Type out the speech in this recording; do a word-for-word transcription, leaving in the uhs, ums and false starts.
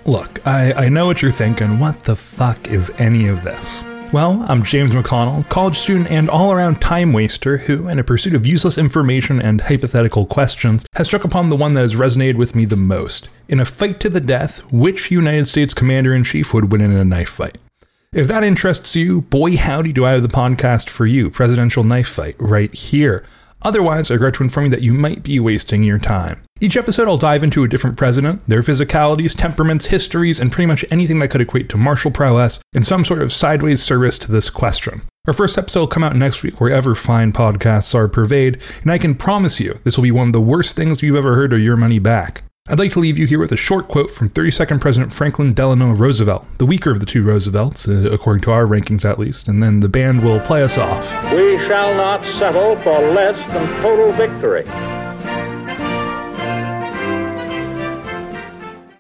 Look, I, I know what you're thinking. What the fuck is any of this? Well, I'm James McConnell, college student and all-around time waster who, in a pursuit of useless information and hypothetical questions, has struck upon the one that has resonated with me the most. In a fight to the death, which United States Commander-in-Chief would win in a knife fight? If that interests you, boy howdy do I have the podcast for you, Presidential Knife Fight, right here. Otherwise, I regret to inform you that you might be wasting your time. Each episode I'll dive into a different president, their physicalities, temperaments, histories, and pretty much anything that could equate to martial prowess in some sort of sideways service to this question. Our first episode will come out next week wherever fine podcasts are purveyed, and I can promise you this will be one of the worst things you've ever heard or your money back. I'd like to leave you here with a short quote from thirty-second President Franklin Delano Roosevelt, the weaker of the two Roosevelts, uh, according to our rankings at least, and then the band will play us off. We shall not settle for less than total victory.